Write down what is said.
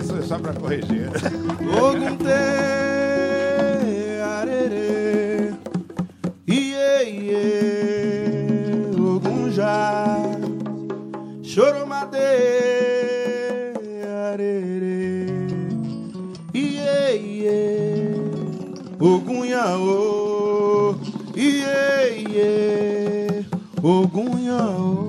essa é só pra corrigir. Ogum te arere, iê, iê, Ogum já, choromade arere, iê, iê, Ogum yaô, iê, iê, Ogum yaô.